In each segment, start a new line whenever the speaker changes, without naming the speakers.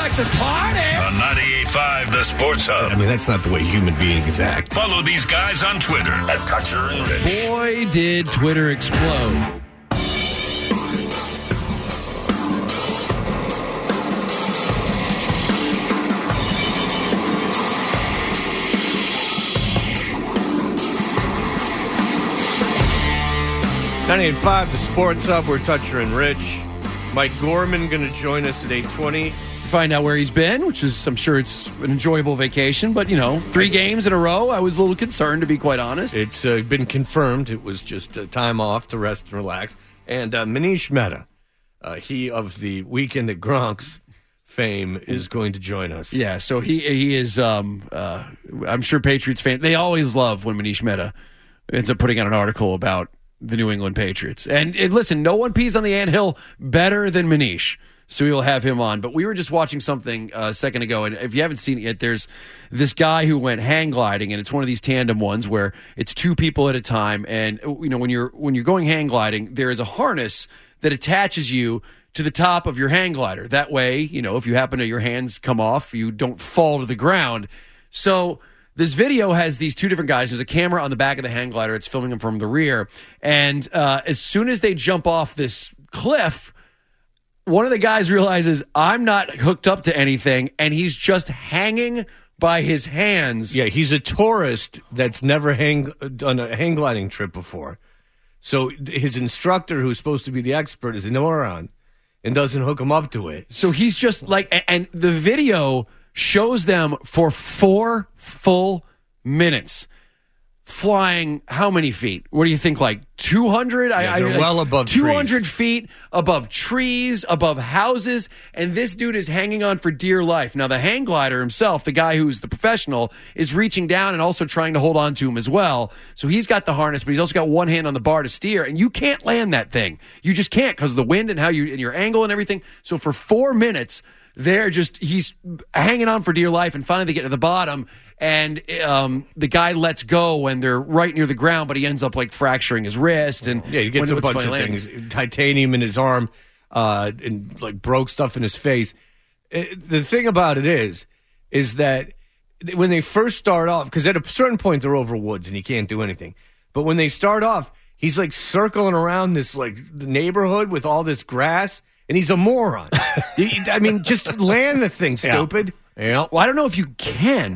like to party.
On 98.5 The Sports Hub.
I mean, that's not the way human beings act.
Follow these guys on Twitter at Toucher and Rich.
Boy, did Twitter explode.
.98.5 The Sports Hub. We're Toucher and Rich. Mike Gorman going to join us at 8:20.
Find out where he's been, which is, I'm sure it's an enjoyable vacation. But, 3 games in a row, I was a little concerned, to be quite honest.
It's been confirmed. It was just time off to rest and relax. And Manish Mehta, he of the Weekend at Gronk's fame, is going to join us.
Yeah, so he is, I'm sure Patriots fans, they always love when Manish Mehta ends up putting out an article about the New England Patriots. And listen, no one pees on the anthill better than Manish. So we will have him on. But we were just watching something a second ago, and if you haven't seen it yet, there's this guy who went hang gliding, and it's one of these tandem ones where it's 2 people at a time. And when you're going hang gliding, there is a harness that attaches you to the top of your hang glider. That way, if you happen to your hands come off, you don't fall to the ground. So this video has these 2 different guys. There's a camera on the back of the hang glider. It's filming them from the rear. And as soon as they jump off this cliff, one of the guys realizes, I'm not hooked up to anything, and he's just hanging by his hands.
Yeah, he's a tourist that's never done a hang gliding trip before. So his instructor, who's supposed to be the expert, is a moron and doesn't hook him up to it.
So he's just and the video shows them for 4 full minutes flying how many feet? What do you think, like 200?
Yeah, they're well above
200
trees.
feet above trees, above houses, and this dude is hanging on for dear life. Now, the hang glider himself, the guy who's the professional, is reaching down and also trying to hold on to him as well. So he's got the harness, but he's also got one hand on the bar to steer, and you can't land that thing. You just can't because of the wind and how and your angle and everything. So for 4 minutes, he's hanging on for dear life, and finally they get to the bottom, and the guy lets go when they're right near the ground, but he ends up fracturing his wrist. And
yeah, he gets a bunch of things, titanium in his arm, and broke stuff in his face. The thing about it is that when they first start off, because at a certain point they're over woods and he can't do anything, but when they start off, he's circling around this the neighborhood with all this grass. And he's a moron. Just land the thing, stupid.
Yeah. Well, I don't know if you can.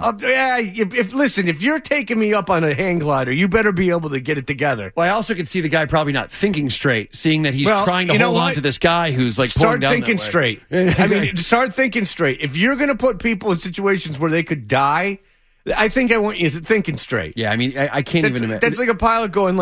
If you're taking me up on a hang glider, you better be able to get it together.
Well, I also can see the guy probably not thinking straight, seeing that he's trying to hold on to this guy who's pulling down.
Start thinking straight. Start thinking straight. If you're going to put people in situations where they could die, I think I want you thinking straight.
Yeah, I can't even imagine.
That's like a pilot going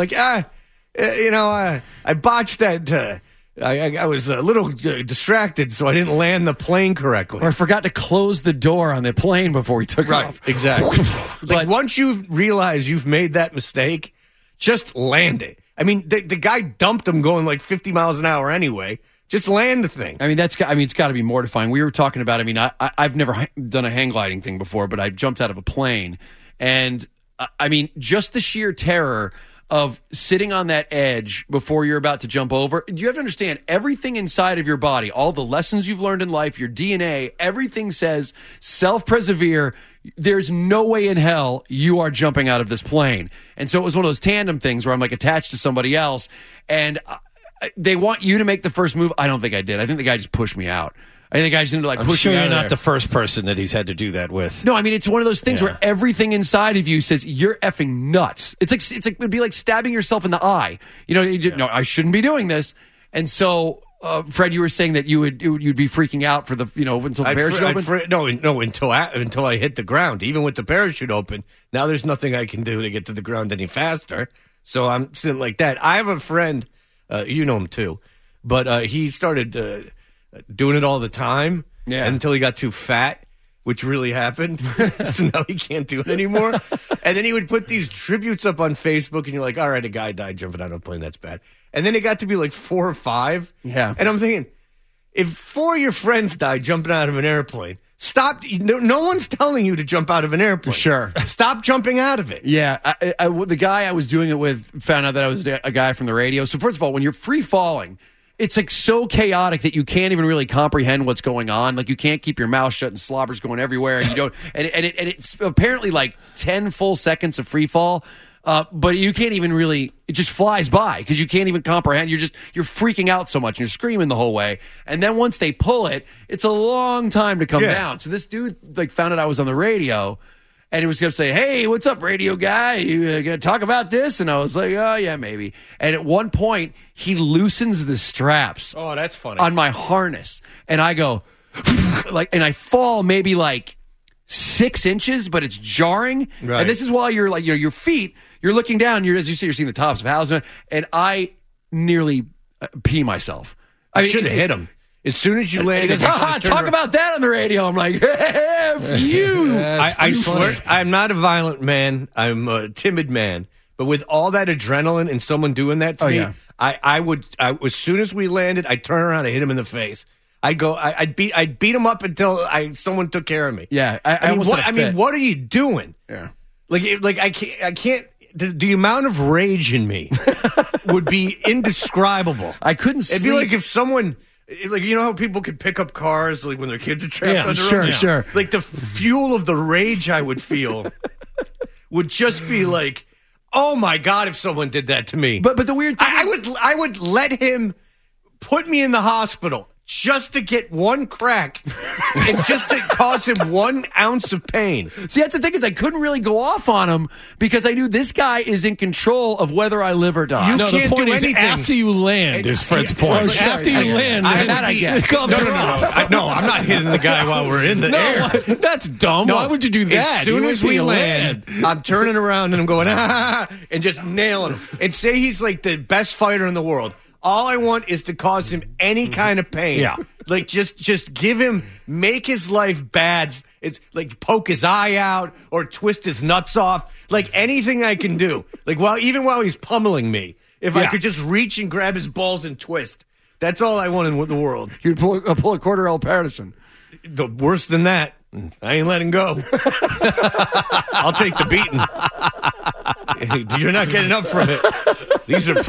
I botched that. I was a little distracted, so I didn't land the plane correctly.
Or I forgot to close the door on the plane before we took off.
Right, exactly. But once you realize you've made that mistake, just land it. The guy dumped him going 50 miles an hour anyway. Just land the thing.
It's got to be mortifying. We were talking about, I've never done a hang gliding thing before, but I jumped out of a plane. And, just the sheer terror of sitting on that edge before you're about to jump over. You have to understand, everything inside of your body, all the lessons you've learned in life, your DNA, everything says self-persevere. There's no way in hell you are jumping out of this plane. And so it was one of those tandem things where I'm attached to somebody else, and they want you to make the first move. I don't think I did. I think the guy just pushed me out. I think I just ended up
I'm
pushing
sure
out
you're
of
not
there.
the first person that he's had to do that with.
No, it's one of those things where everything inside of you says you're effing nuts. It'd be like stabbing yourself in the eye. No, I shouldn't be doing this. And so, Fred, you were saying that you'd be freaking out for the until the parachute opened.
No, until I hit the ground. Even with the parachute open, now there's nothing I can do to get to the ground any faster. So I'm sitting like that. I have a friend, you know him too, but he started doing it all the time until he got too fat, which really happened. So now he can't do it anymore. And then he would put these tributes up on Facebook, and you're like, all right, a guy died jumping out of a plane. That's bad. And then it got to be 4 or 5.
Yeah.
And I'm thinking, if 4 of your friends died jumping out of an airplane, stop. No one's telling you to jump out of an airplane.
Sure.
Stop jumping out of it.
Yeah. The guy I was doing it with found out that I was a guy from the radio. So first of all, when you're free falling, it's like so chaotic that you can't even really comprehend what's going on. Like you can't keep your mouth shut and slobber's going everywhere, and you don't. And it's apparently like 10 full seconds of free fall. But you can't even really, it just flies by because you can't even comprehend. You're freaking out so much and you're screaming the whole way. And then once they pull it, it's a long time to come down. So this dude like found out I was on the radio and he was going to say, "Hey, what's up, radio guy? You going to talk about this?" And I was like, "Oh yeah, maybe." And at one point he loosens the straps.
Oh, that's funny.
On my harness. And I go and I fall maybe like 6 inches, but it's jarring.
Right.
And this is while you're like, your feet, you're looking down, as you see, you're seeing the tops of houses, and I nearly pee myself.
I should have hit him. As soon as you landed,
talk about that on the radio. I'm like, F you.
I swear, I'm not a violent man. I'm a timid man. But with all that adrenaline and someone doing that to me, I would, as soon as we landed, I'd turn around and hit him in the face. I'd beat him up until someone took care of me.
Yeah,
I mean, what are you doing?
Yeah,
like I can't. The amount of rage in me would be indescribable.
I couldn't sleep.
It'd be like if someone, like, you know how people could pick up cars like when their kids are trapped under them?
Sure.
Like the fuel of the rage I would feel would just be like, oh my God, if someone did that to me.
But the weird thing
I would let him put me in the hospital just to get one crack and just to cause him 1 ounce of pain.
See, that's the thing is I couldn't really go off on him because I knew this guy is in control of whether I live or die.
You
no,
can't
the point
do
is
anything.
After you land is Fred's point.
Sure.
After you land,
I guess.
No, I'm not hitting the guy while we're in the air.
That's dumb.
No,
why would you do that?
As soon
You
as
wait
we
till you
land, I'm turning around and I'm going, and just nailing him. And say he's like the best fighter in the world. All I want is to cause him any kind of pain.
Yeah.
Like, just give him, make his life bad. It's like poke his eye out or twist his nuts off. Like anything I can do. Like, even while he's pummeling me, if I could just reach and grab his balls and twist. That's all I want in the world.
You'd pull a quarter L. Patterson.
Worse than that, I ain't letting go. I'll take the beating. You're not getting up from it. These are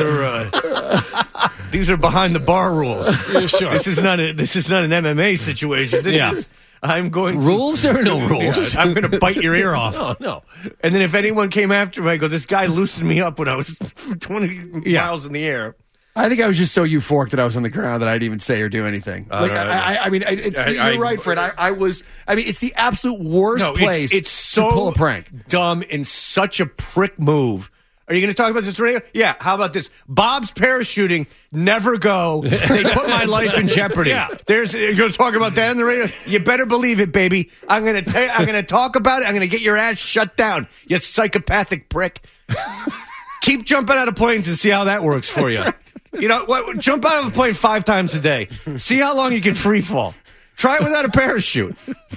behind the bar rules.
Yeah, sure.
This is not an MMA situation. This is I'm going to,
rules. There are no rules.
I'm going to bite your ear off.
No.
And then if anyone came after me, I go, this guy loosened me up when I was 20 miles in the air.
I think I was just so euphoric that I was on the ground that I didn't even say or do anything. You're right, Fred. It's the absolute worst place
it's so
to pull a prank.
Dumb and such a prick move. Are you going to talk about this radio? Yeah, how about this? Bob's parachuting, never go. They put my life in jeopardy. You're going to talk about that on the radio? You better believe it, baby. I'm going to talk about it. I'm going to get your ass shut down, you psychopathic prick. Keep jumping out of planes and see how that works for you. You know what? Jump out of a plane 5 times a day. See how long you can free fall. Try it without a parachute.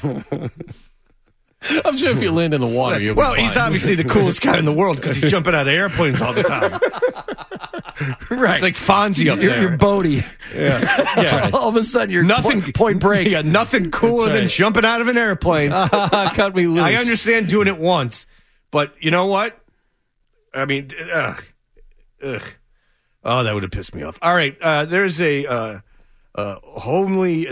I'm sure if you land in the water, you'll be fine.
He's obviously the coolest guy in the world because he's jumping out of airplanes all the time.
Right.
It's like Fonzie up there.
You're Bodie.
Yeah.
All of a sudden, you're point break.
Yeah, nothing cooler than jumping out of an airplane.
Cut me loose.
I understand doing it once, but you know what? I mean, ugh. Oh, that would have pissed me off. All right, there's a folksy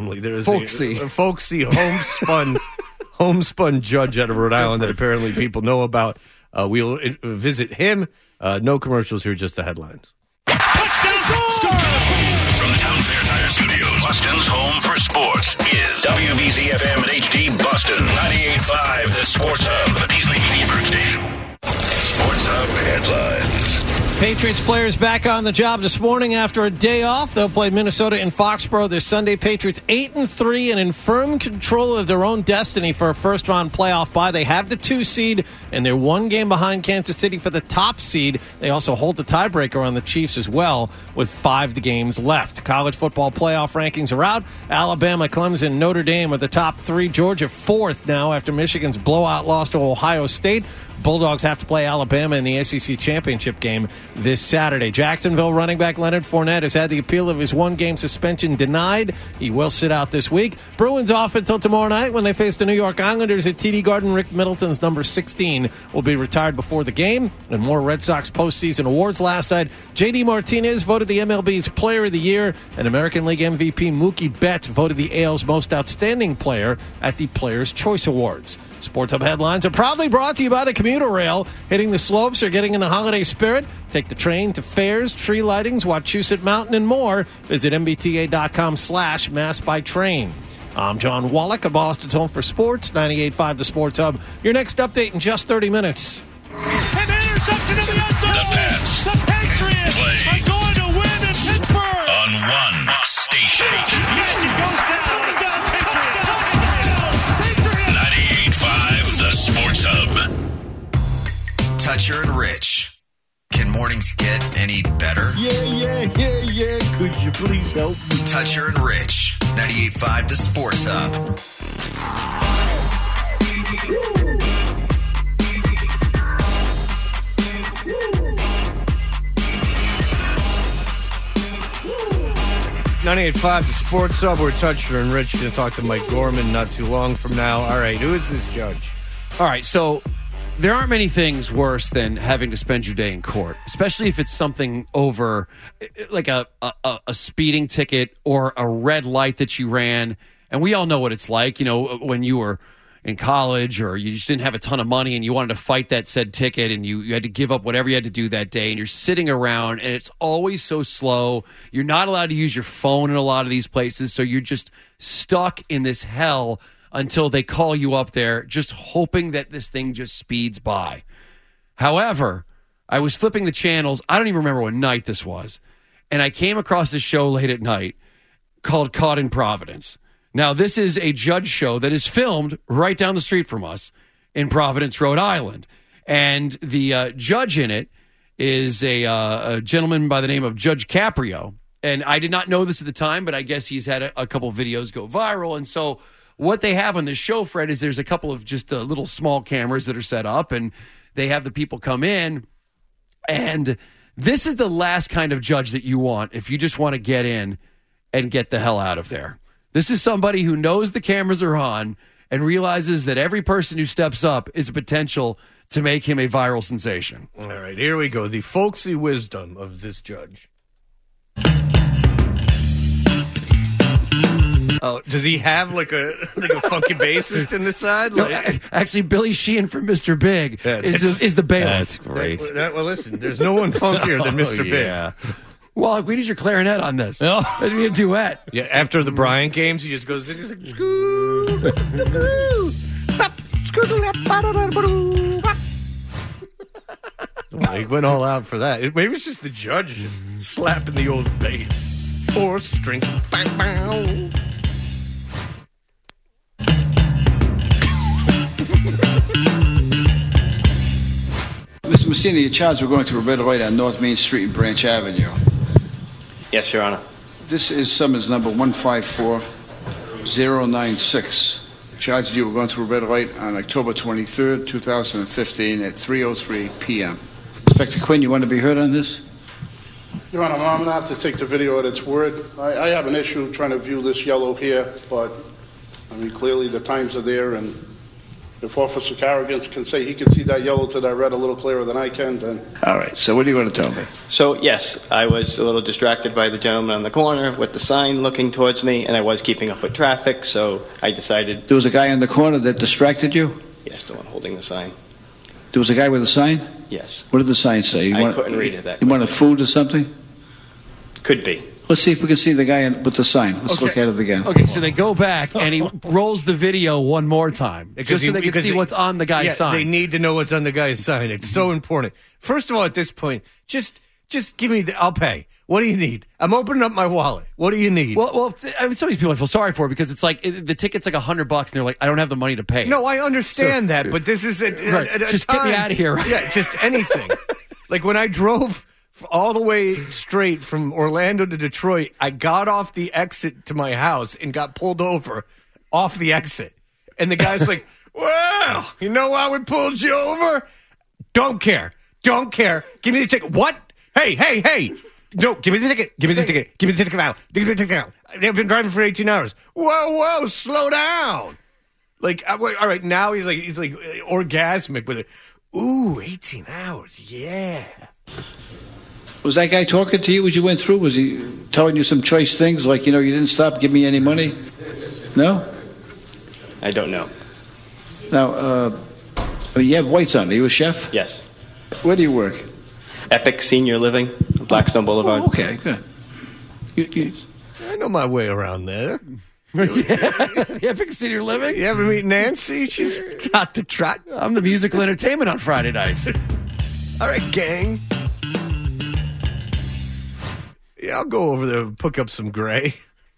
homespun judge out of Rhode Island that apparently people know about. We'll visit him. No commercials here, just the headlines.
Touchdown! Score! From the Town Fair Tire Studios, Boston's home for sports is WBZ FM and HD Boston 98.5, the Sports Hub, the Beasley Media Group station. Sports Hub headlines.
Patriots players back on the job this morning after a day off. They'll play Minnesota in Foxborough this Sunday. Patriots 8-3 and in firm control of their own destiny for a first-round playoff bye. They have the 2 seed, and they're 1 game behind Kansas City for the top seed. They also hold the tiebreaker on the Chiefs as well with 5 games left. College football playoff rankings are out. Alabama, Clemson, Notre Dame are the top 3. Georgia 4th now after Michigan's blowout loss to Ohio State. Bulldogs have to play Alabama in the SEC championship game this Saturday. Jacksonville running back Leonard Fournette has had the appeal of his one-game suspension denied. He will sit out this week. Bruins off until tomorrow night when they face the New York Islanders at TD Garden. Rick Middleton's number 16 will be retired before the game. And more Red Sox postseason awards last night. J.D. Martinez voted the MLB's Player of the Year, and American League MVP Mookie Betts voted the AL's Most Outstanding Player at the Players' Choice Awards. Sports Hub headlines are proudly brought to you by the commuter rail. Hitting the slopes or getting in the holiday spirit? Take the train to fairs, tree lightings, Wachusett Mountain, and more. Visit mbta.com/massbytrain. I'm John Wallach of Boston's Home for Sports, 98.5 The Sports Hub. Your next update in just 30 minutes.
An interception in the end zone.
The Pats.
The Patriots are going to win in Pittsburgh.
On one station.
Magic goes down. Patriots.
98.5 The Sports Hub.
Toucher and Rich. Can mornings get any better?
Yeah. Could you please help me?
Toucher and Rich. 98.5 The Sports Hub.
.98.5 The Sports Hub. We're Toucher and Rich. Going to talk to Mike Gorman not too long from now. All right, who is this judge?
All right, so there aren't many things worse than having to spend your day in court, especially if it's something over like a speeding ticket or a red light that you ran. And we all know what it's like, you know, when you were in college or you just didn't have a ton of money and you wanted to fight that said ticket and you had to give up whatever you had to do that day and you're sitting around and it's always so slow. You're not allowed to use your phone in a lot of these places, so you're just stuck in this hell until they call you up there, just hoping that this thing just speeds by. However, I was flipping the channels. I don't even remember what night this was. And I came across a show late at night called Caught in Providence. Now, this is a judge show that is filmed right down the street from us in Providence, Rhode Island. And the judge in it is a gentleman by the name of Judge Caprio. And I did not know this at the time, but I guess he's had a couple of videos go viral. And so what they have on this show, Fred, is there's a couple of just little small cameras that are set up, and they have the people come in. And this is the last kind of judge that you want if you just want to get in and get the hell out of there. This is somebody who knows the cameras are on and realizes that every person who steps up is a potential to make him a viral sensation.
All right, here we go. The folksy wisdom of this judge. Oh, does he have like a funky bassist in the side?
No, actually, Billy Sheehan from Mr. Big is the bailiff.
That's great.
Well, listen, there's no one funkier than Mr. Big.
Well, we need your clarinet on this. It'd be a duet.
Yeah, after the Bryant games, he just goes, he's like, he went all out for that. Maybe it's just the judge slapping the old bass. 4 strings. Bang, bang.
Mr. Messina, you're charged with going to a red light on North Main Street and Branch Avenue.
Yes, Your Honor.
This is summons number 154096. Charged you with going through a red light on October 23rd, 2015 at 3:03 p.m. Inspector Quinn, you want to be heard on this?
Your Honor, I'm going to have to take the video at its word. I have an issue trying to view this yellow here, but, I mean, clearly the times are there, and if Officer Carrigan can say he can see that yellow to that red a little clearer than I can, then...
All right, so what do you want to tell me?
So, yes, I was a little distracted by the gentleman on the corner with the sign looking towards me, and I was keeping up with traffic, so I decided...
There was a guy in the corner that distracted you?
Yes, the one holding the sign.
There was a guy with a sign?
Yes.
What did the sign say?
I couldn't read it that
You wanted food or something?
Could be.
Let's see if we can see the guy with the sign. Let's look at it again.
Okay, so they go back and he rolls the video one more time just so they can see what's on the guy's sign.
They need to know what's on the guy's sign. It's so important. First of all, at this point, just give me I'll pay. What do you need? I'm opening up my wallet. What do you need?
Well, I mean, some of these people I feel sorry for because it's like the ticket's like $100 and they're like, I don't have the money to pay.
No, I understand that, but this is a
just
time.
get me out of here.
Yeah, just anything. Like when I drove all the way straight from Orlando to Detroit, I got off the exit to my house and got pulled over off the exit. And the guy's like, well, you know why we pulled you over? Don't care. Give me the ticket. What? Hey. No, give me the ticket. Give me the ticket out. Give me the ticket out. They've been driving for 18 hours. Whoa, slow down. Like, all right, now he's like orgasmic with it. Ooh, 18 hours, yeah.
Was that guy talking to you as you went through? Was he telling you some choice things like, you didn't stop, give me any money? No?
I don't know.
Now, you have whites on. Are you a chef?
Yes.
Where do you work?
Epic Senior Living, Blackstone Boulevard.
Oh, okay, good.
I know my way around there.
Epic Senior Living?
You ever meet Nancy? She's got the trot.
I'm the musical entertainment on Friday nights.
All right, gang. Yeah, I'll go over there and pick up some gray.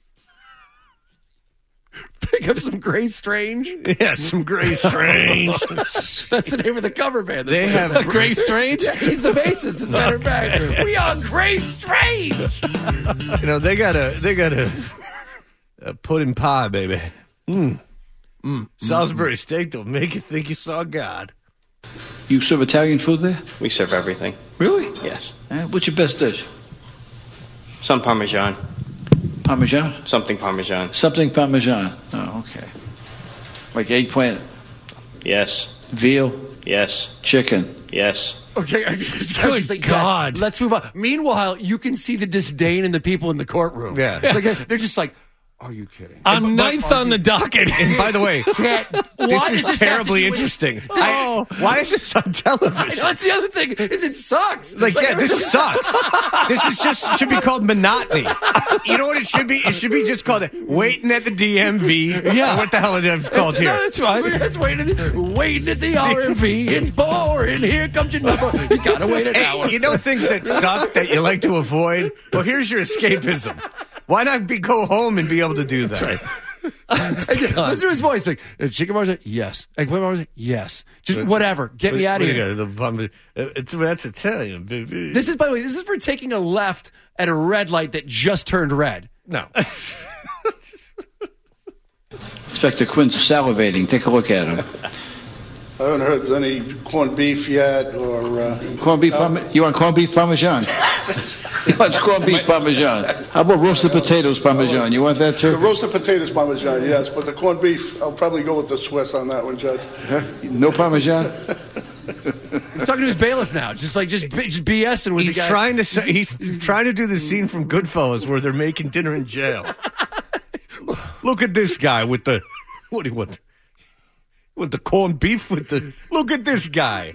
Pick up some Gray Strange?
Yeah, some Gray Strange.
That's the name of the cover band.
They have
Gray Strange?
Yeah, he's the bassist, as a matter of fact. We are Gray Strange!
They got a pudding pie, baby. Salisbury steak will make you think you saw God.
You serve Italian food there?
We serve everything.
Really?
Yes.
What's your best dish?
Some Parmesan.
Parmesan?
Something Parmesan.
Something Parmesan. Oh, okay. Like eggplant?
Yes.
Veal?
Yes.
Chicken?
Yes.
Okay,
Good God.
Yes, let's move on. Meanwhile, you can see the disdain in the people in the courtroom.
Yeah.
They're just like, are you kidding?
I'm ninth on the docket.
And by the way, this is terribly interesting. Why is this on television?
That's the other thing, is it sucks.
This sucks. This should be called monotony. You know what it should be? It should be just called waiting at the DMV.
Yeah.
What the hell is it called here?
No, that's right.
It's waiting at the RMV. It's boring. Here comes your number. You gotta wait an hour.
You know things that suck that you like to avoid? Well, here's your escapism. Why not go home and be able to do that?
That's right. Listen to his voice. Like, chicken Parmesan? Yes. Eggplant Parmesan? Yes. Just whatever. Get me out of here.
That's Italian, baby.
This is, by the way, for taking a left at a red light that just turned red.
No.
Inspector Quinn's salivating. Take a look at him.
I haven't heard any corned beef yet, or
Corned beef you want corned beef Parmesan? He wants corned beef Parmesan. How about roasted potatoes Parmesan? You want that
the
too?
roasted potatoes Parmesan, yes, but the corned beef, I'll probably go with the Swiss on that one, Judge.
No Parmesan?
He's talking to his bailiff now, just BSing with the guy.
He's trying to do the scene from Goodfellas where they're making dinner in jail. Look at this guy with the with the corned beef look at this guy.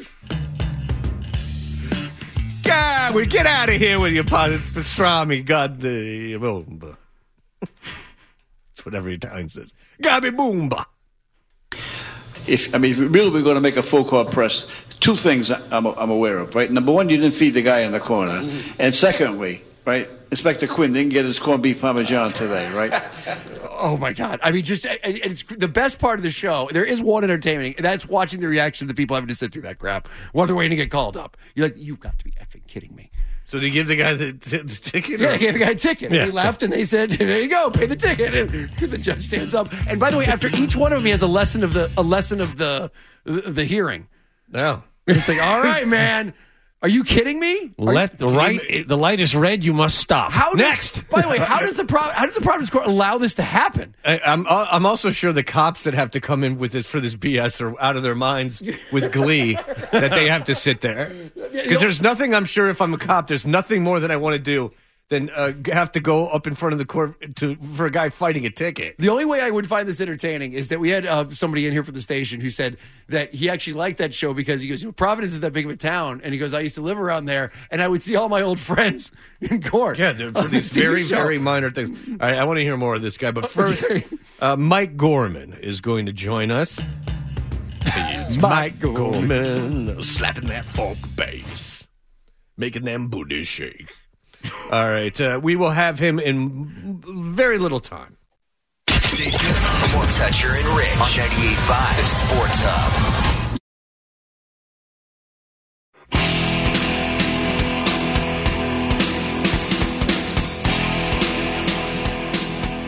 God, we get out of here with your pastrami. God, boomba. That's what every Italian says. Gabi boomba.
If really we're going to make a full court press, two things I'm aware of, right? Number one, you didn't feed the guy in the corner. And secondly, right, Inspector Quinn didn't get his corned beef Parmesan today, right?
Oh, my God. I mean, it's the best part of the show. There is one entertaining, and that's watching the reaction of the people having to sit through that crap while they're waiting to get called up. You're like, you've got to be effing kidding me.
So they give the guy the ticket?
Yeah, they gave the guy a ticket.
Yeah.
He left, and they said, there you go, pay the ticket. And the judge stands up. And by the way, after each one of them, he has a lesson of the hearing.
No.
It's like, all right, man. Are you kidding me?
The light is red. You must stop. Next.
By the way, how does the Providence Court allow this to happen?
I'm also sure the cops that have to come in with for this BS are out of their minds with glee that they have to sit there. Because there's nothing, I'm sure, if I'm a cop, there's nothing more that I want to do than have to go up in front of the court for a guy fighting a ticket.
The only way I would find this entertaining is that we had somebody in here for the station who said that he actually liked that show because he goes, Providence is that big of a town, and he goes, I used to live around there, and I would see all my old friends in court.
Yeah, for these very, very minor things. All right, I want to hear more of this guy, but first, Mike Gorman is going to join us. It's Mike Gorman slapping that funk bass, making them booties shake. All right, we will have him in very little time.
Stay tuned for more Toucher and Rich on 98.5 The Sports Hub.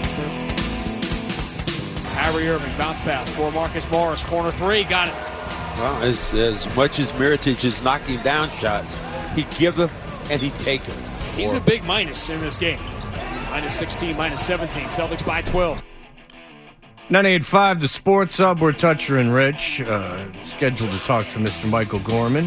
Kyrie Irving bounce pass for Marcus Morris. Corner three. Got it. Well, as much as Mirotic is knocking down shots, he giveth and he taketh.
He's a big minus in this game. Minus 16, minus 17. Celtics by 12.
98.5, the Sports Hub. We're Toucher and Rich. Scheduled to talk to Mr. Michael Gorman.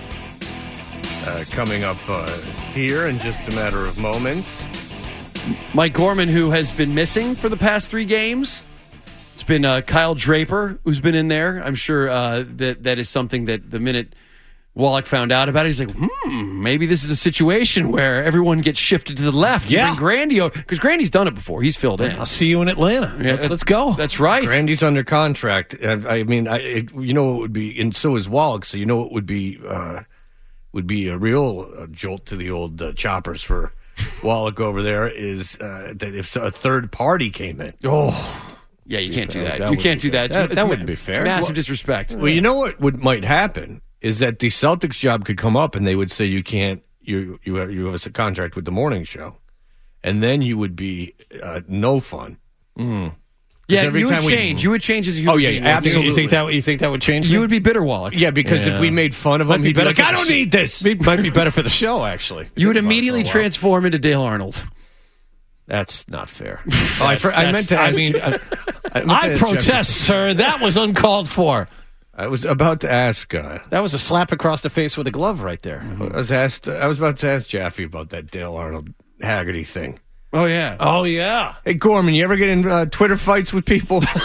Coming up here in just a matter of moments.
Mike Gorman, who has been missing for the past 3 games. It's been Kyle Draper, who's been in there. I'm sure that is something that the minute Wallach found out about it, he's like, maybe this is a situation where everyone gets shifted to the left.
Yeah.
Grandy, because Grandy's done it before. He's filled in.
I'll see you in Atlanta.
Yeah,
Let's go.
That's right.
Grandy's under contract. I mean, you know what would be, and so is Wallach, so you know what would be a real jolt to the old choppers for Wallach over there is that if a third party came in.
Oh. Yeah, you can't do that. You can't do that.
That wouldn't be fair.
Massive disrespect.
Well, you know what might happen is that the Celtics job could come up and they would say you can't. You have a contract with the morning show, and then you would be no fun.
Yeah, you would change. You would change as a human being.
Absolutely.
You think that would change?
You would be bitter, Wallach.
Yeah, because if we made fun of him, he'd be like, "I don't need this."
It might be better for the show, actually.
You would immediately transform into Dale Arnold.
That's not fair.
I meant to ask.
I protest, sir. That was uncalled for.
I was about to ask.
That was a slap across the face with a glove right there.
I was about to ask Jaffe about that Dale Arnold Haggerty thing.
Oh yeah.
Oh yeah.
Hey Gorman, you ever get in Twitter fights with people?
Say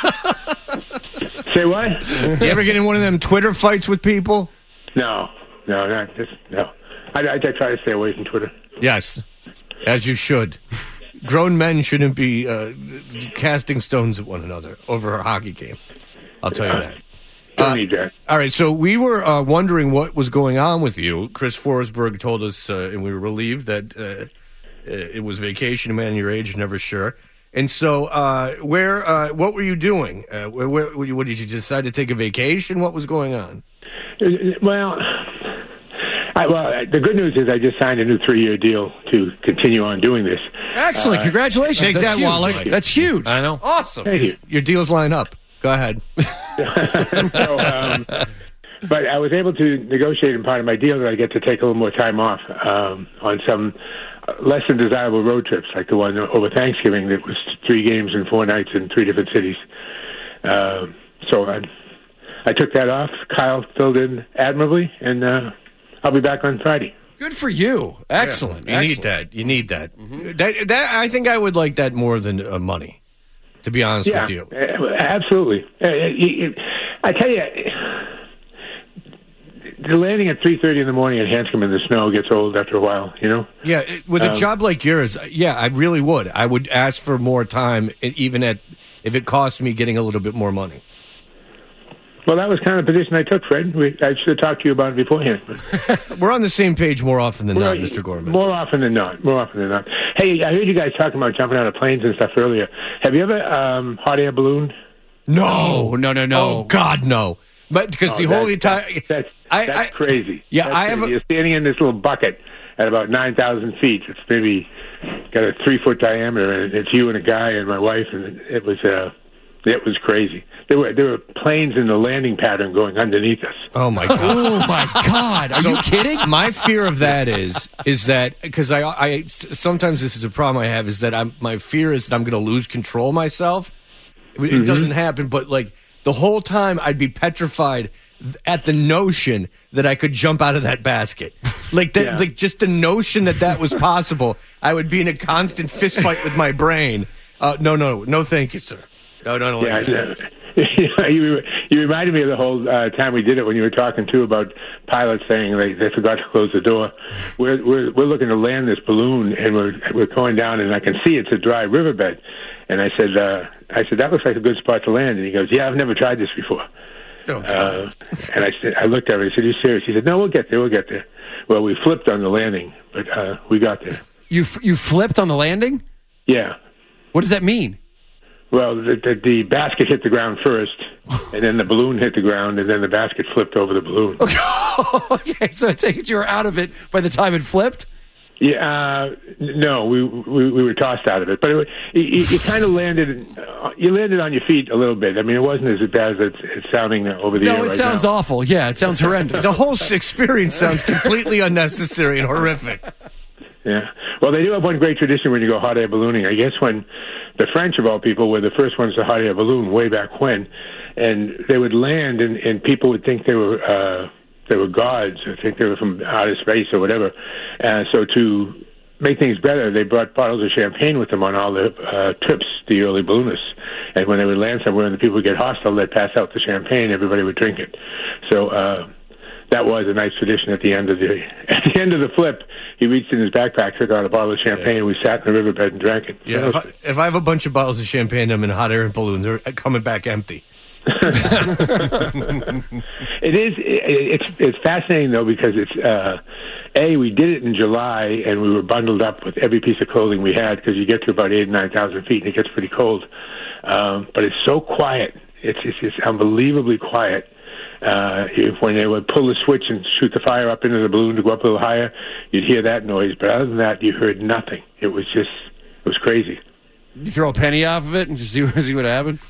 what?
You ever get in one of them Twitter fights with people?
No. I try to stay away from Twitter.
Yes, as you should. Grown men shouldn't be casting stones at one another over a hockey game. I'll tell you that.
Don't need that.
All right, so we were wondering what was going on with you. Chris Forsberg told us, and we were relieved that it was vacation. A man your age, never sure. And so, what were you doing? What did you decide to take a vacation? What was going on?
Well, the good news is I just signed a new 3-year deal to continue on doing this.
Excellent. Congratulations.
Take that, Wallach.
That's huge.
I know.
Awesome.
Thank you.
Your deals line up. Go ahead.
But I was able to negotiate in part of my deal that I get to take a little more time off on some less than desirable road trips, like the one over Thanksgiving that was 3 games and 4 nights in 3 different cities. So I took that off. Kyle filled in admirably, and I'll be back on Friday.
Good for you. Excellent.
Yeah, need that. You need that. Mm-hmm. That. I think I would like that more than money, to be honest with you.
Absolutely. I tell you, the landing at 3:30 in the morning at Hanscom in the snow gets old after a while, you know?
Yeah, with a job like yours, I really would. I would ask for more time, even if it cost me getting a little bit more money.
Well, that was kind of the position I took, Fred. I should have talked to you about it beforehand.
We're on the same page more often than not, Mr. Gorman.
More often than not. Hey, I heard you guys talking about jumping out of planes and stuff earlier. Have you ever hot air ballooned?
No. Oh, God, no. But because the whole entire...
That's crazy.
Yeah,
that's You're standing in this little bucket at about 9,000 feet. It's maybe got a 3-foot diameter, and it's you and a guy and my wife, and it was crazy. There were planes in the landing pattern going underneath us.
Oh my God!
Oh my God! Are you kidding?
My fear of that is that because I sometimes this is a problem I have is that my fear is that I'm going to lose control myself. It doesn't happen, but like the whole time I'd be petrified at the notion that I could jump out of that basket. Like that, like just the notion that was possible. I would be in a constant fist fight with my brain. No, thank you, sir. No.
You reminded me of the whole time we did it when you were talking too about pilots saying they forgot to close the door. We're looking to land this balloon and we're going down and I can see it's a dry riverbed. And I said that looks like a good spot to land. And he goes, yeah, I've never tried this before. And I looked at him. I said, are you serious? He said, no, we'll get there. Well, we flipped on the landing, but we got there.
You flipped on the landing?
Yeah.
What does that mean?
Well, the basket hit the ground first, and then the balloon hit the ground, and then the basket flipped over the balloon.
Okay, so I take it you were out of it by the time it flipped?
Yeah, no, we were tossed out of it, but you kind of landed. You landed on your feet a little bit. I mean, it wasn't as bad as it's sounding over the air.
No, it sounds awful. Yeah, it sounds horrendous.
The whole experience sounds completely unnecessary and horrific.
Yeah. Well, they do have one great tradition when you go hot air ballooning. I guess when the French, of all people, were the first ones to hot air balloon way back when, and they would land, and people would think they were gods, or think they were from outer space or whatever. So to make things better, they brought bottles of champagne with them on all the trips, the early balloonists. And when they would land somewhere and the people would get hostile, they'd pass out the champagne. Everybody would drink it. So that was a nice tradition. At the end of the flip, he reached in his backpack, took out a bottle of champagne, and we sat in the riverbed and drank it.
Yeah, if I have a bunch of bottles of champagne, I'm in hot air balloons. They're coming back empty.
It's fascinating though, because it's we did it in July and we were bundled up with every piece of clothing we had, because you get to about 8,000 to 9,000 feet and it gets pretty cold, but it's so quiet. It's unbelievably quiet. When they would pull the switch and shoot the fire up into the balloon to go up a little higher, you'd hear that noise, but other than that you heard nothing. It was crazy.
You throw a penny off of it and just see what happened?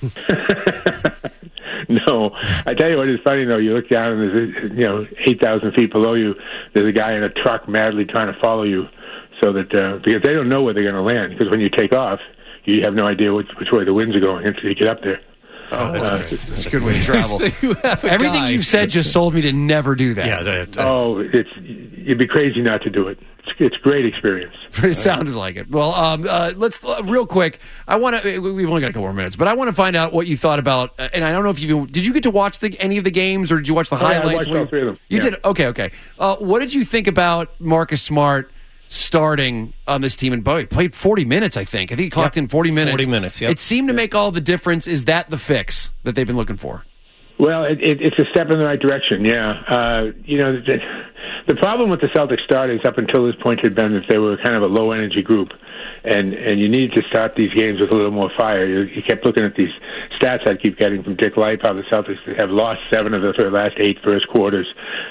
No, I tell you what is funny though. You look down and there's 8,000 feet below you. There's a guy in a truck madly trying to follow you, so that because they don't know where they're going to land. Because when you take off, you have no idea which way the winds are going until you get up there.
Oh, that's a good way to travel.
So you have
Everything you've said just sold me to never do that.
Yeah.
You'd be crazy not to do it. It's a great experience.
It sounds like it. Well, let's real quick. We've only got a couple more minutes, but I want to find out what you thought about. And I don't know if did you get to watch any of the games, or did you watch the highlights?
I watched all three of them.
You did. Okay. What did you think about Marcus Smart starting on this team? And boy, he played 40 minutes. I think he clocked in 40 minutes.
40 minutes. Yep.
It seemed to make all the difference. Is that the fix that they've been looking for?
Well, it's a step in the right direction, yeah. The problem with the Celtics starters up until this point had been that they were kind of a low-energy group, and you needed to start these games with a little more fire. You kept looking at these stats I keep getting from Dick Lipe, how the Celtics have lost 7 of their last 8 first quarters.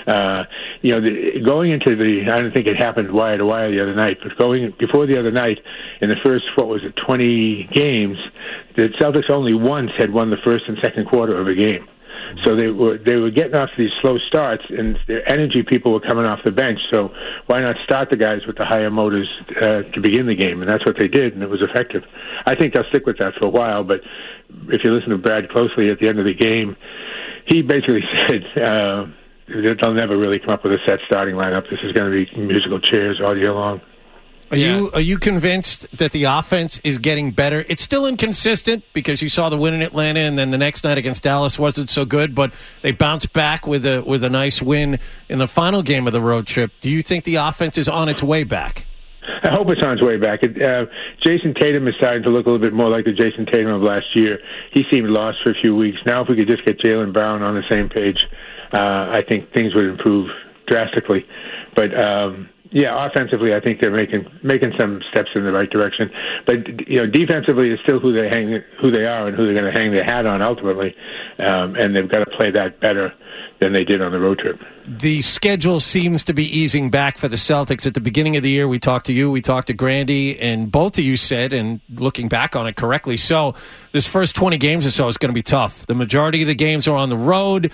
Going into I don't think it happened wire to wire the other night, but before the other night, in the first, 20 games, the Celtics only once had won the first and second quarter of a game. So they were getting off these slow starts, and their energy people were coming off the bench. So why not start the guys with the higher motors to begin the game? And that's what they did, and it was effective. I think they'll stick with that for a while. But if you listen to Brad closely at the end of the game, he basically said they'll never really come up with a set starting lineup. This is going to be musical chairs all year long.
Are you convinced that the offense is getting better? It's still inconsistent because you saw the win in Atlanta, and then the next night against Dallas wasn't so good, but they bounced back with a nice win in the final game of the road trip. Do you think the offense is on its way back?
I hope it's on its way back. Jason Tatum is starting to look a little bit more like the Jason Tatum of last year. He seemed lost for a few weeks. Now if we could just get Jaylen Brown on the same page, I think things would improve drastically. But offensively, I think they're making some steps in the right direction. But defensively, it's still who they are and who they're going to hang their hat on ultimately, and they've got to play that better than they did on the road trip.
The schedule seems to be easing back for the Celtics. At the beginning of the year, we talked to you, we talked to Grandy, and both of you said, and looking back on it correctly, so this first 20 games or so is going to be tough. The majority of the games are on the road.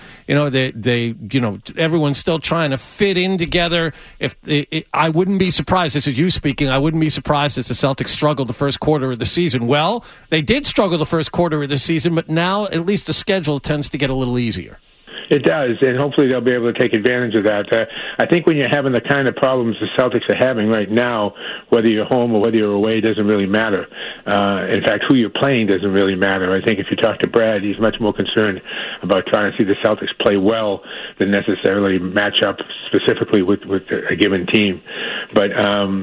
Everyone's still trying to fit in together. I wouldn't be surprised, this is you speaking, I wouldn't be surprised if the Celtics struggled the first quarter of the season. Well, they did struggle the first quarter of the season, but now at least the schedule tends to get a little easier.
It does, and hopefully they'll be able to take advantage of that. I think when you're having the kind of problems the Celtics are having right now, whether you're home or whether you're away doesn't really matter. In fact, who you're playing doesn't really matter. I think if you talk to Brad, he's much more concerned about trying to see the Celtics play well than necessarily match up specifically with a given team. But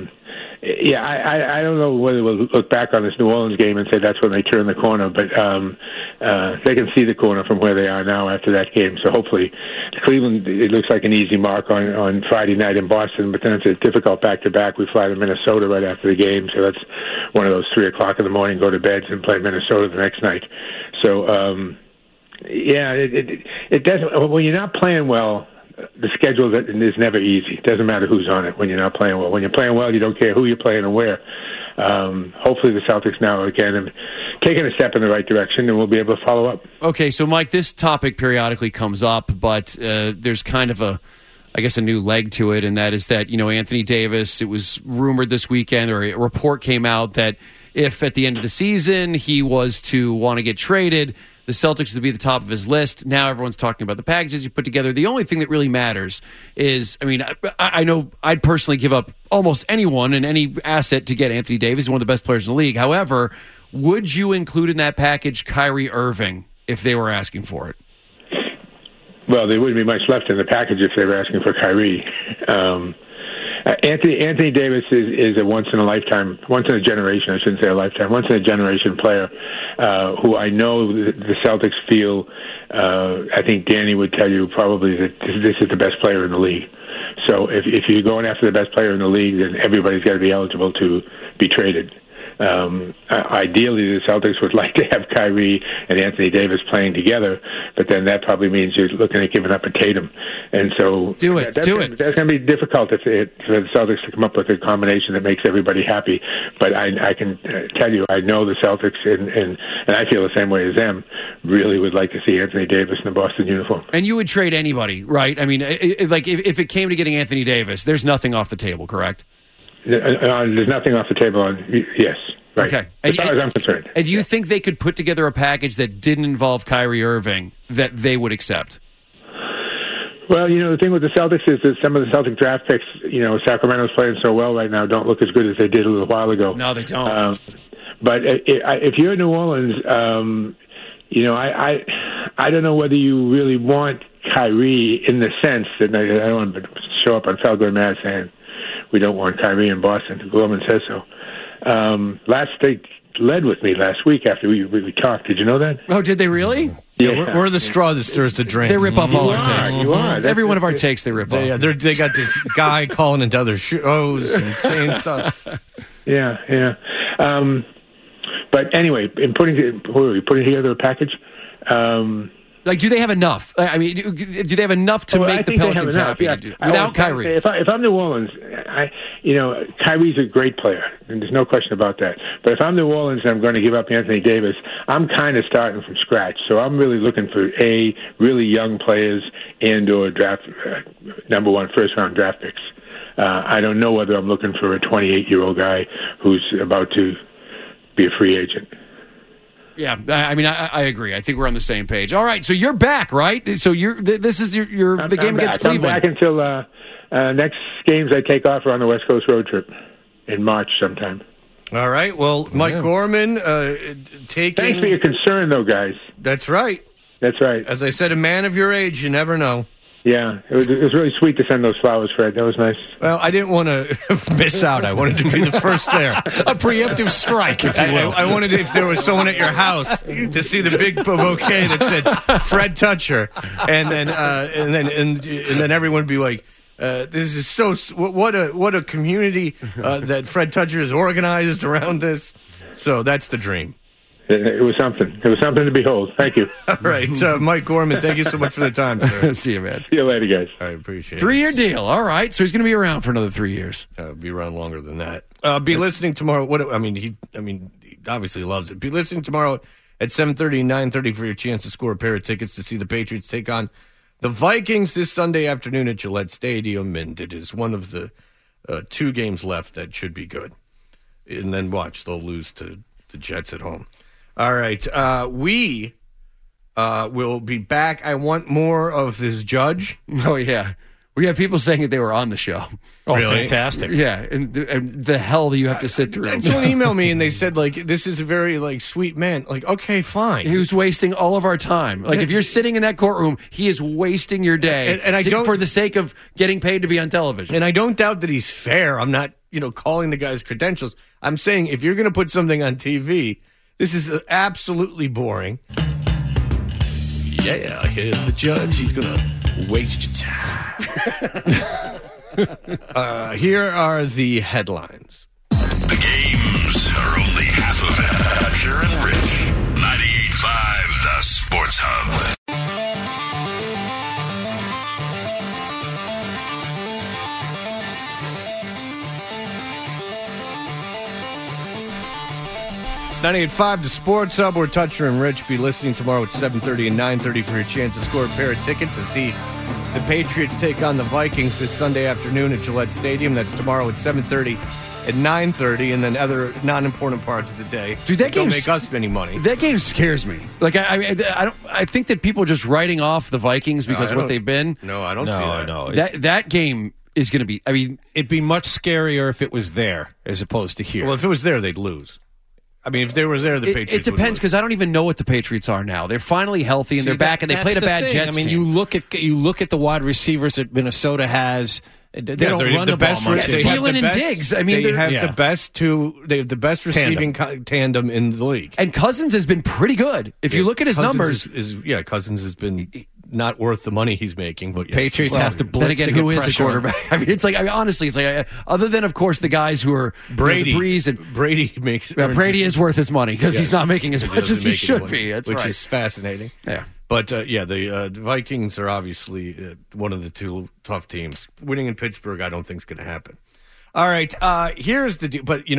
I don't know whether we'll look back on this New Orleans game and say that's when they turn the corner, but they can see the corner from where they are now after that game. So hopefully, Cleveland, it looks like an easy mark on Friday night in Boston, but then it's a difficult back-to-back. We fly to Minnesota right after the game, so that's one of those 3 o'clock in the morning, go to bed and play Minnesota the next night. So, it doesn't. When you're not playing well, the schedule is never easy. It doesn't matter who's on it when you're not playing well. When you're playing well, you don't care who you're playing and where. Hopefully the Celtics now, again, have taken a step in the right direction, and we'll be able to follow up.
Okay, so, Mike, this topic periodically comes up, but there's kind of a new leg to it, and that is that, Anthony Davis, it was rumored this weekend, or a report came out that if at the end of the season he was to want to get traded, the Celtics would be at the top of his list. Now everyone's talking about the packages you put together. The only thing that really matters is, I know I'd personally give up almost anyone and any asset to get Anthony Davis. He's one of the best players in the league. However, would you include in that package Kyrie Irving if they were asking for it?
Well, there wouldn't be much left in the package if they were asking for Kyrie. Anthony Davis is a once in a generation, I shouldn't say a lifetime, once in a generation player who I know the Celtics feel, I think Danny would tell you probably that this is the best player in the league. So if you're going after the best player in the league, then everybody's got to be eligible to be traded. Ideally, the Celtics would like to have Kyrie and Anthony Davis playing together, but then that probably means you're looking at giving up a Tatum. And so that's going to be difficult for the Celtics to come up with a combination that makes everybody happy. But I can tell you, I know the Celtics, and I feel the same way as them, really would like to see Anthony Davis in the Boston uniform.
And you would trade anybody, right? I mean, if it came to getting Anthony Davis, there's nothing off the table, correct?
There's nothing off the table on, yes. Right.
Okay.
As far as I'm concerned.
And do you think they could put together a package that didn't involve Kyrie Irving that they would accept?
Well, the thing with the Celtics is that some of the Celtic draft picks, Sacramento's playing so well right now, don't look as good as they did a little while ago.
No, they don't.
But if you're in New Orleans, I don't know whether you really want Kyrie in the sense that I don't want to show up on Falcon Mass saying we don't want Kyrie in Boston. Gorman says so. They led with me last week after we talked. Did you know that?
Oh, did they really?
Yeah, we're the straw that stirs the drink.
They rip off all our takes.
You are.
Every one of our takes they rip off.
They got this guy calling into other shows and saying stuff.
Yeah. But anyway, in putting together a package.
Do they have enough? I mean, do they have enough to make the Pelicans happy without Kyrie?
If I'm New Orleans, Kyrie's a great player, and there's no question about that. But if I'm New Orleans and I'm going to give up Anthony Davis, I'm kind of starting from scratch. So I'm really looking for really young players and/or draft number one first-round draft picks. I don't know whether I'm looking for a 28-year-old guy who's about to be a free agent.
Yeah, I mean, I agree. I think we're on the same page. All right, so you're back, right? So this is the game against Cleveland.
I'm back until next games I take off are on the West Coast road trip in March sometime.
All right. Well, Mike Gorman,
Thanks for your concern, though, guys.
That's right.
That's right.
As I said, a man of your age, you never know.
Yeah, it was really sweet to send those flowers, Fred. That was nice.
Well, I didn't want to miss out. I wanted to be the first there.
A preemptive strike, if you will.
I wanted, if there was someone at your house, to see the big bouquet that said Fred Toucher, and then everyone would be like, "This is so what a community that Fred Toucher has organized around this." So that's the dream.
It was something. It was something to behold. Thank you.
All right. Mike Gorman, thank you so much for the time, sir.
See you, man.
See you later, guys.
I appreciate it.
3-year deal. All right. So he's going to be around for another 3 years.
Be around longer than that. Be listening tomorrow. He obviously loves it. Be listening tomorrow at 7:30 and 9:30 for your chance to score a pair of tickets to see the Patriots take on the Vikings this Sunday afternoon at Gillette Stadium. And it is one of the 2 games left that should be good. And then watch, they'll lose to the Jets at home. All right, we will be back. I want more of this judge.
Oh, yeah. We have people saying that they were on the show.
Oh, really? Fantastic.
Yeah, and the hell do you have to sit through?
Someone emailed me and they said, this is a very, sweet man. Okay, fine.
He was wasting all of our time. If you're sitting in that courtroom, he is wasting your day for the sake of getting paid to be on television.
And I don't doubt that he's fair. I'm not, calling the guy's credentials. I'm saying if you're going to put something on TV, this is absolutely boring. Yeah, here's the judge. He's going to waste your time. Here are the headlines.
The games are only half of it. Toucher and Rich. 98.5, the Sports Hub.
98.5, the Sports Hub, where Toucher and Rich be listening tomorrow at 7:30 and 9:30 for your chance to score a pair of tickets to see the Patriots take on the Vikings this Sunday afternoon at Gillette Stadium. That's tomorrow at 7:30 and 9:30, and then other non-important parts of the day.
Dude, that
don't
game
make us any money.
That game scares me. Like I think that people are just writing off the Vikings because of what they've been.
No, I don't see that.
No,
that game is going to be. I mean,
it'd be much scarier if it was there as opposed to here.
Well, if it was there, they'd lose. I mean, if they were there, the Patriots
It depends because I don't even know what the Patriots are now. They're finally healthy and they're back, and they played a bad Jets team.
you look at the wide receivers that Minnesota has. They don't run the ball much.
Thielen and Diggs. I mean,
they have the best two. They have the best receiving tandem in the league.
And Cousins has been pretty good. If you look at his numbers,
Cousins has been not worth the money he's making. But
Patriots have to blitz.
Then again, who is the quarterback? I mean, it's like honestly, it's like other than of course the guys who are
Brady,
Breeze and
Brady makes
Brady is worth his money because he's not making as much as he should be. That's
which
right.
is fascinating.
Yeah.
But, the Vikings are obviously one of the two tough teams. Winning in Pittsburgh, I don't think is going to happen. All right, here's the deal. But,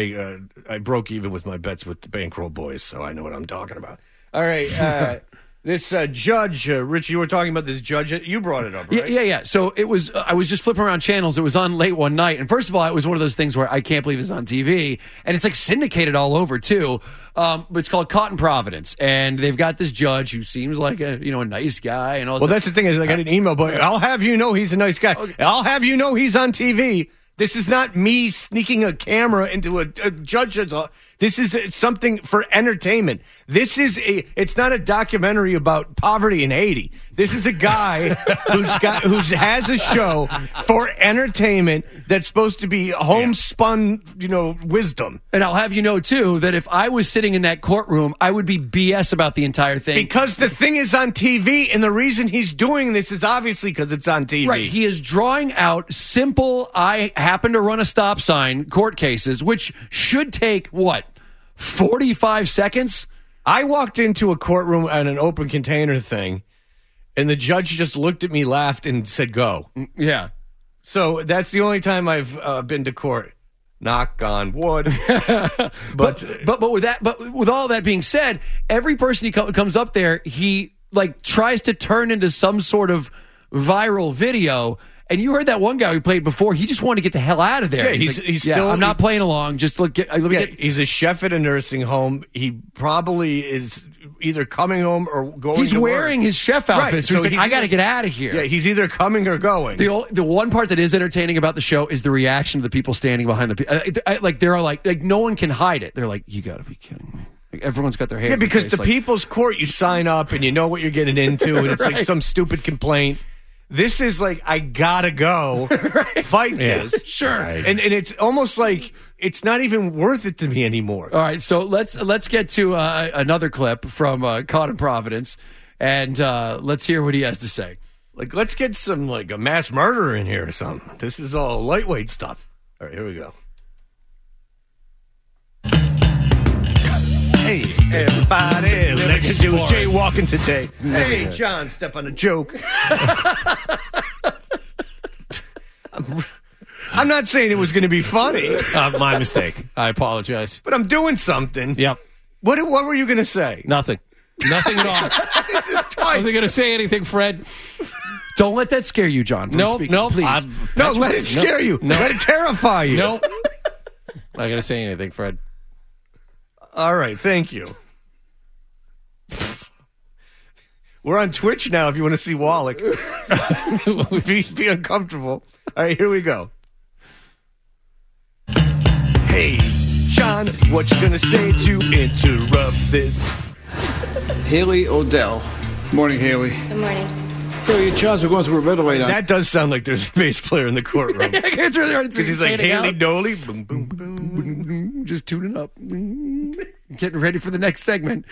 I broke even with my bets with the Bankroll Boys, so I know what I'm talking about. All right, this judge, Rich, you were talking about this judge. You brought it up, right?
Yeah. So it was. I was just flipping around channels. It was on late one night, and first of all, it was one of those things where I can't believe it's on TV, and it's like syndicated all over too. But it's called Caught in Providence, and they've got this judge who seems like a nice guy and all.
Well, that's the thing is, I got an email, but I'll have you know he's a nice guy. Okay. I'll have you know he's on TV. This is not me sneaking a camera into a judge's. This is something for entertainment. It's not a documentary about poverty in Haiti. This is a guy who has a show for entertainment that's supposed to be homespun, wisdom.
And I'll have you know too that if I was sitting in that courtroom, I would be BS about the entire thing
because the thing is on TV, and the reason he's doing this is obviously because it's on TV.
Right? He is drawing out simple. I happen to run a stop sign court cases, which should take what? 45 seconds?
I walked into a courtroom on an open container thing, and the judge just looked at me, laughed, and said, go.
Yeah.
So that's the only time I've been to court. Knock on wood. but
with all that being said, every person he comes up there, he tries to turn into some sort of viral video. And you heard that one guy we played before. He just wanted to get the hell out of there.
Yeah, he's still.
I'm not playing along. Just
he's a chef at a nursing home. He probably is either coming home or going.
He's
to
wearing
work.
his chef outfit.
Right.
So he's like, I got to get out of here.
Yeah, he's either coming or going.
The one part that is entertaining about the show is the reaction of the people standing behind the. They're no one can hide it. They're like, you got to be kidding me. Everyone's got their hands.
Yeah, because the
like,
people's court, you sign up and you know what you're getting into, and it's like some stupid complaint. This is like, I gotta go fight this.
Sure.
Right. And it's almost like it's not even worth it to me anymore.
All right, so let's get to another clip from Caught in Providence, and let's hear what he has to say.
Let's get some a mass murderer in here or something. This is all lightweight stuff. All right, here we go. Hey, everybody, let's do jaywalking today. Hey, John, step on a joke. I'm not saying it was going to be funny.
My mistake. I apologize.
But I'm doing something.
Yep.
What were you going to say?
Nothing. Nothing at all. I wasn't going to say anything, Fred.
Don't let that scare you, John.
No,
please.
No, let it scare you. No. Let it terrify you.
No. I'm not going to say anything, Fred.
All right, thank you. We're on Twitch now if you want to see Wallach. be uncomfortable. All right, here we go. Hey, John, what you going to say to interrupt this?
Haley Odell. Morning, Haley.
Good morning.
So your chance of going through a red light.
That does sound like there's a bass player in the courtroom.
Because
he's like Haley Doley. Boom, boom,
boom. Just tuning up. Getting ready for the next segment.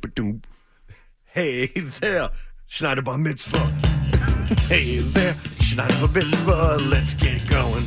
Hey there, Schneider Bar Mitzvah. Hey there, Schneider Bar Mitzvah. Let's get going.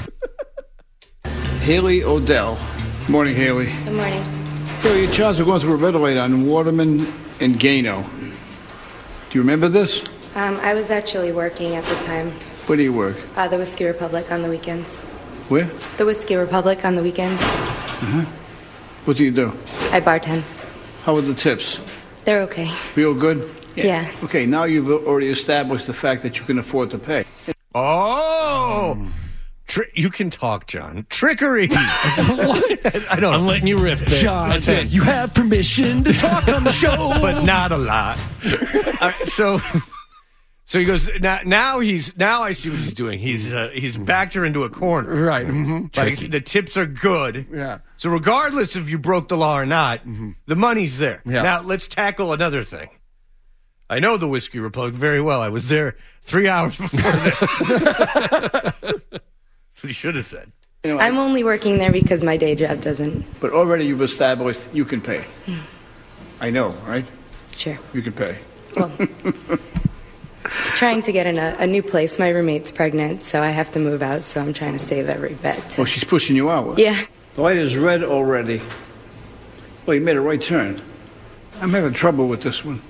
Haley Odell. Morning, Haley.
Good morning.
So your chance of going through a red light on Waterman and Gano. Do you remember this?
I was actually working at the time.
Where do you work?
The Whiskey Republic on the weekends.
Where?
The Whiskey Republic on the weekends.
Uh-huh. What do you do?
I bartend.
How are the tips?
They're okay.
Real good?
Yeah.
Okay, now you've already established the fact that you can afford to pay.
Oh! You can talk, John. Trickery.
What?
I don't know.
I'm letting you riff, babe.
John said, you have permission to talk on the show.
But not a lot. So he goes, now I see what he's doing. He's backed her into a corner.
Right. Mm-hmm.
Like, the tips are good.
Yeah.
So regardless if you broke the law or not, the money's there.
Yeah.
Now let's tackle another thing. I know the Whiskey Republic very well. I was there 3 hours before this. That's what he should have said.
I'm only working there because my day job doesn't.
But already you've established you can pay. I know, right?
Sure.
You can pay.
Well, trying to get in a new place. My roommate's pregnant, so I have to move out, so I'm trying to save every bit.
Oh, she's pushing you out.
Yeah.
The light is red already. Well, you made a right turn. I'm having trouble with this one.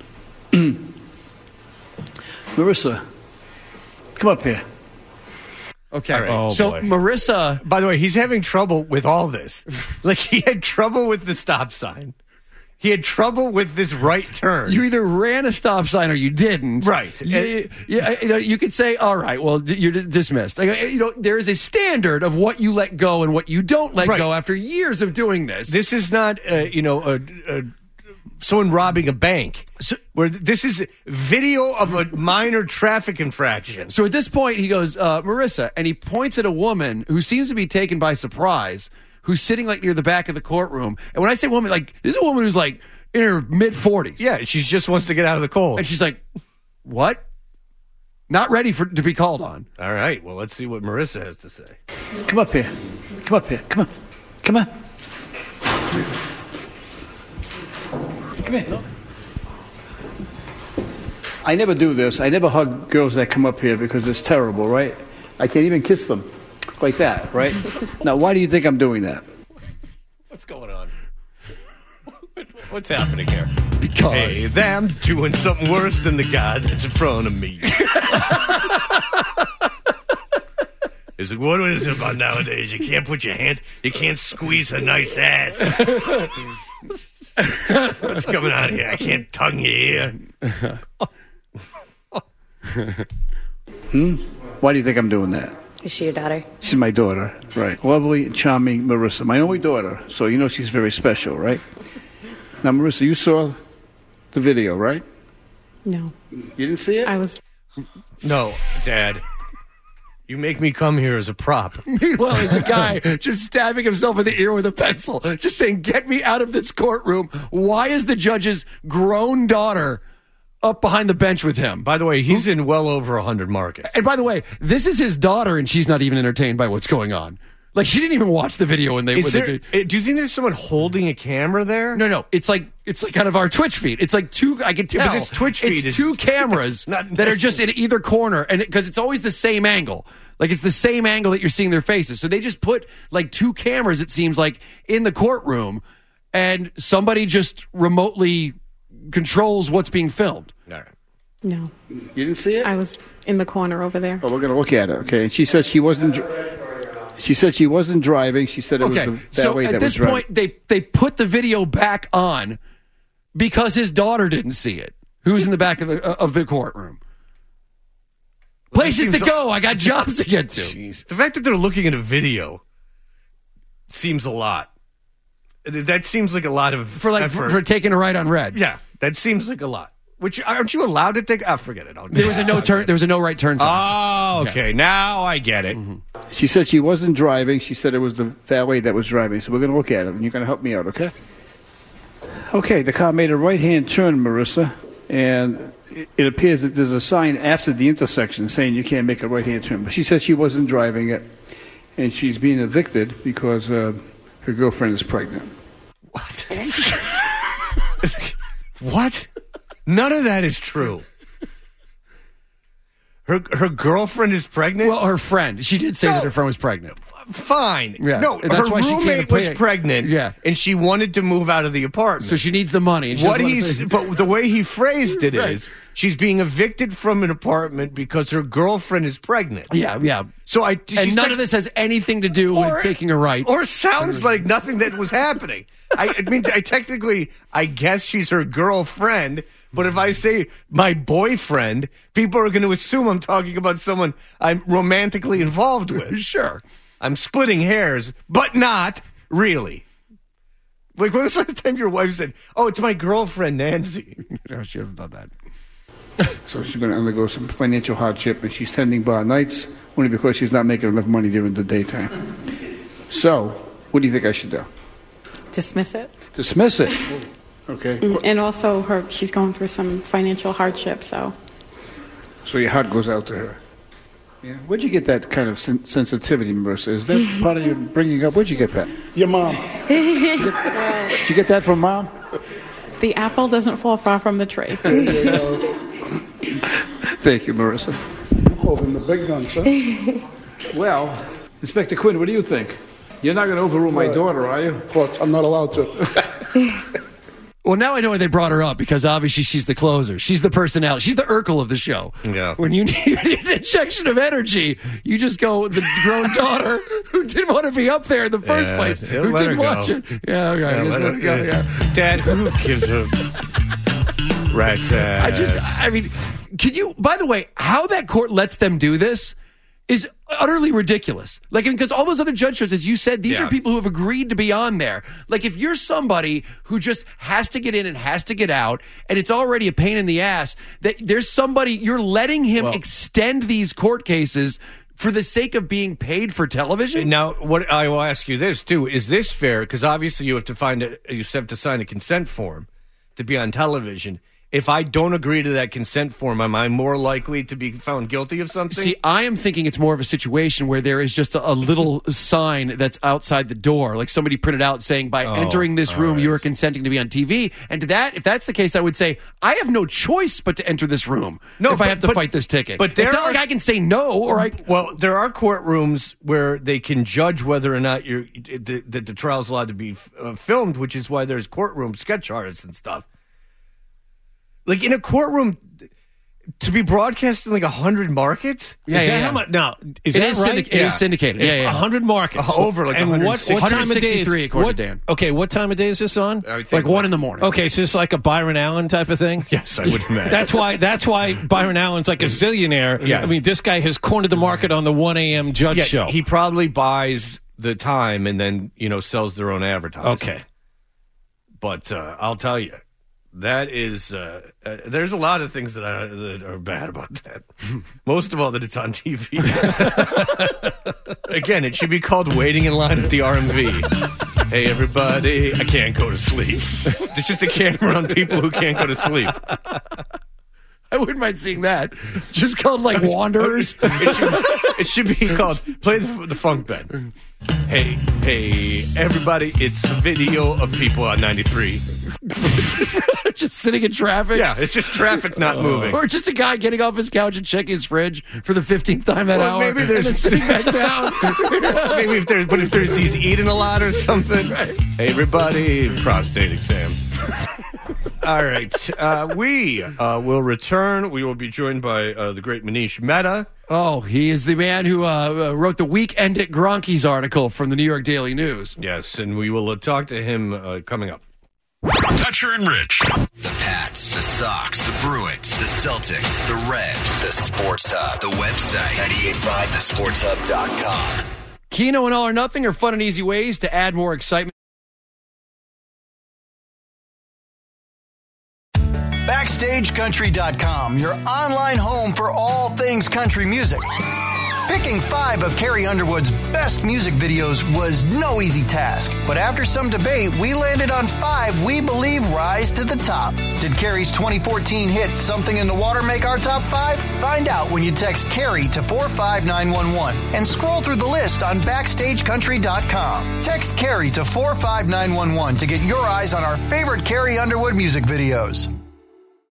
Marissa, come up here.
Okay.
All right.
Oh,
so
boy.
Marissa,
By the way, he's having trouble with all this. Like, he had trouble with the stop sign. He had trouble with this right turn.
you either ran a stop sign or you didn't.
Right.
You could say, all right, well, you're dismissed. There is a standard of what you let go and what you don't let go after years of doing this.
This is not, someone robbing a bank. Where this is video of a minor traffic infraction.
So at this point, he goes, Marissa, and he points at a woman who seems to be taken by surprise, who's sitting like near the back of the courtroom. And when I say woman, like, this is a woman who's like in her mid-40s.
Yeah, she just wants to get out of the cold.
And she's like, what? Not ready to be called on.
All right, well, let's see what Marissa has to say.
Come up here. Come up here. Come on. Come on. Come here. I never do this. I never hug girls that come up here because it's terrible, right? I can't even kiss them like that, right? Now, why do you think I'm doing that?
What's going on? What's happening here?
Because.
Hey, I'm doing something worse than the guy that's in front of me. It's like, what is it about nowadays? You can't put your hands, you can't squeeze a nice ass. What's coming out here? I can't tongue your ear.
Why do you think I'm doing that?
Is she your daughter?
She's my daughter, right? Lovely, charming Marissa, my only daughter. So you know she's very special, right? Now, Marissa, you saw the video, right?
No.
You didn't see it?
I was.
No, Dad. You make me come here as a prop.
Meanwhile, there's a guy just stabbing himself in the ear with a pencil, just saying, get me out of this courtroom. Why is the judge's grown daughter up behind the bench with him?
By the way, he's in well over 100 markets.
And by the way, this is his daughter, and she's not even entertained by what's going on. Like, she didn't even watch the video when they.
Do you think there's someone holding a camera there?
No. It's like kind of our Twitch feed. It's like two. I can tell.
But this Twitch feed is
two cameras that are just in either corner, and because it's always the same angle. Like, it's the same angle that you're seeing their faces. So they just put like two cameras. It seems like in the courtroom, and somebody just remotely controls what's being filmed.
All right.
No.
You didn't see it?
I was in the corner over there.
Oh, we're going to look at it, okay? And she said she wasn't. She said she wasn't driving. She said it was that way that was driving.
So at this point, they put the video back on because his daughter didn't see it. Who's in the back of the courtroom? Places to go. I got jobs to get to.
Jeez. The fact that they're looking at a video seems a lot. That seems like a lot of effort.
For taking a right on red.
Yeah, that seems like a lot. Which aren't you allowed to take? I forget it.
There was a no turn. There was a no right turn sign.
Oh, okay. Now I get it.
Mm-hmm. She said she wasn't driving. She said it was the valet that was driving. So we're going to look at it, and you're going to help me out, okay? Okay, the car made a right-hand turn, Marissa, and it appears that there's a sign after the intersection saying you can't make a right-hand turn. But she says she wasn't driving it, and she's being evicted because her girlfriend is pregnant.
What? What? None of that is true. Her girlfriend is pregnant?
Well, her friend. She did say that her friend was pregnant.
Fine.
Yeah.
No,
That's
her
why she
roommate
can't
was pregnant.
Yeah.
And she wanted to move out of the apartment.
So she needs the money.
But the way he phrased it is, She's being evicted from an apartment because her girlfriend is pregnant.
Yeah.
So
and none of this has anything to do with taking a right.
Or sounds like nothing that was happening. I mean, I guess she's her girlfriend, but if I say my boyfriend, people are going to assume I'm talking about someone I'm romantically involved with.
Sure.
I'm splitting hairs, but not really. Like, when was the last time your wife said, "Oh, it's my girlfriend, Nancy"?
No, she hasn't done that.
So she's going to undergo some financial hardship, and she's tending bar nights only because she's not making enough money during the daytime. So, what do you think I should do?
Dismiss it.
Dismiss it? Okay.
And also, she's going through some financial hardship, so.
So your heart goes out to her. Yeah. Where'd you get that kind of sensitivity, Marissa? Is that part of your bringing up? Where'd you get that?
Your mom.
Did you get that from Mom?
The apple doesn't fall far from the tree.
Thank you, Marissa.
Holding the big guns, huh?
Well, Inspector Quinn, what do you think? You're not going to overrule my daughter, are you?
Of course, I'm not allowed to.
Well, now I know why they brought her up, because obviously she's the closer. She's the personality. She's the Urkel of the show.
Yeah.
When you need an injection of energy, you just go with the grown daughter who didn't want to be up there in the first place, who didn't watch it. Yeah, okay.
Yeah,
Just let her go. Yeah.
Dad, who gives a rat's ass?
I mean, could you, by the way, how that court lets them do this is utterly ridiculous. Like, because all those other judge shows, as you said, these are people who have agreed to be on there. Like, if you're somebody who just has to get in and has to get out, and it's already a pain in the ass, that there's somebody, you're letting him extend these court cases for the sake of being paid for television?
Now, what I will ask you this, too, is this fair? Because obviously you have to sign a consent form to be on television. If I don't agree to that consent form, am I more likely to be found guilty of something?
See, I am thinking it's more of a situation where there is just a little sign that's outside the door, like somebody printed out saying, by entering this room, you are consenting to be on TV. And to that, if that's the case, I would say, I have no choice but to enter this room if I have to fight this ticket.
But
it's not like I can say no, or I...
Well, there are courtrooms where they can judge whether or not the trial's allowed to be filmed, which is why there's courtroom sketch artists and stuff. Like, in a courtroom, to be broadcast in like 100 markets?
Is that
how much? No, is that right?
It is syndicated. Yeah,
100 markets.
Over like
and
160.
what time of day is
163 according to Dan.
Okay, what time of day is this on?
Like 1 in the morning.
Okay, so it's like a Byron Allen type of thing?
Yes, I would imagine.
That's why Byron Allen's like a zillionaire.
Yeah.
I mean, this guy has cornered the market on the 1 a.m. judge show.
He probably buys the time and then, sells their own advertising.
Okay.
But I'll tell you, that is, there's a lot of things that are bad about that. Most of all, that it's on TV. Again, it should be called Waiting in Line at the RMV. Hey, everybody, I can't go to sleep. It's just a camera on people who can't go to sleep.
I wouldn't mind seeing that. Just called, like, Wanderers.
It should be called Play the Funk Bed. Hey, everybody, it's a video of people on 93.
Just sitting in traffic?
Yeah, it's just traffic not moving.
Or just a guy getting off his couch and checking his fridge for the 15th time that hour.
Maybe there's
and then sitting back down.
Maybe if there's he's eating a lot or something.
Right.
Hey, everybody, prostate exam. All right. We will return. We will be joined by the great Manish Mehta.
Oh, he is the man who wrote the Weekend at Gronky's article from the New York Daily News.
Yes, and we will talk to him coming up.
Toucher and Rich.
The Pats, the Sox, the Bruins, the Celtics, the Reds, the Sports Hub, the website, 985thesportshub.com.
Keno and All or Nothing are fun and easy ways to add more excitement.
BackstageCountry.com, your online home for all things country music. Picking 5 of Carrie Underwood's best music videos was no easy task, but after some debate, we landed on 5 we believe rise to the top. Did Carrie's 2014 hit Something in the Water make our top 5? Find out when you text Carrie to 45911 and scroll through the list on BackstageCountry.com. Text Carrie to 45911 to get your eyes on our favorite Carrie Underwood music videos.